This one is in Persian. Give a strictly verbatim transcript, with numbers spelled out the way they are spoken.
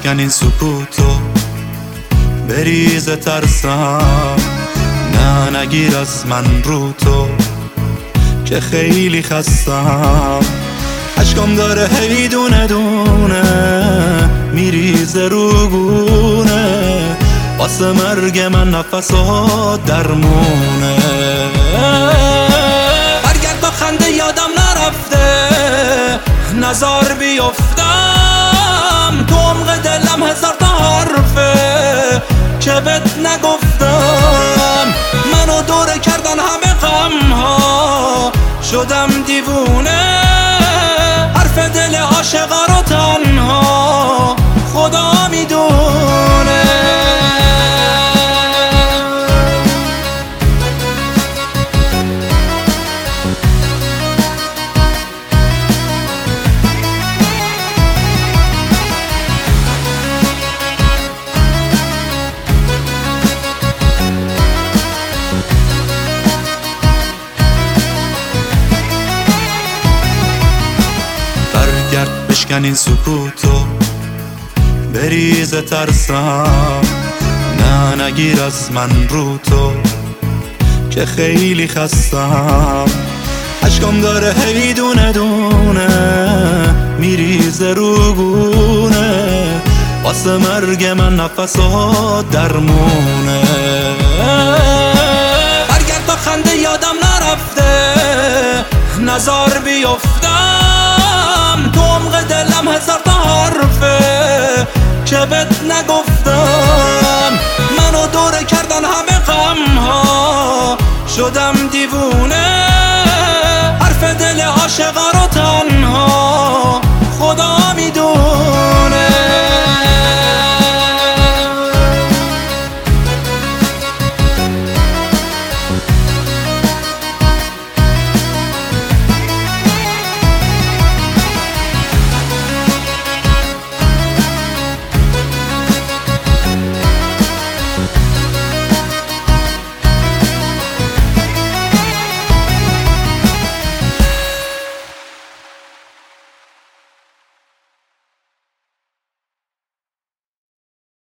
بشکن این سکوتو بریز ترسم، نه نگیر از من رو تو که خیلی خستم. اشکام داره هی دونه دونه میریزه رو گونه، واسه مرگ من نفسات درمونه. برگرد با خنده یادم نرفته، نزار بیفتم تو عمق دلم هزار تا حرفه که بهت نگفتم. منو دوره کردن همه غم ها، شدم دیوونه. حرف دل عاشقا رو تنها خدا میدونه. برگرد بشکن این سکوتو بریز ترسم، نه نگیر از من رو تو که خیلی خستم. اشکام داره هی دونه دونه میریزه رو گونه، واسه مرگ من نفسات درمونه. برگرد با خنده یادم نرفته، نزار بیفتم تو عمق دلم هزار تا حرفه که بهت نگفتم. منو دوره کردن همه غم ها، شدم دیوونه. حرف دل عاشقا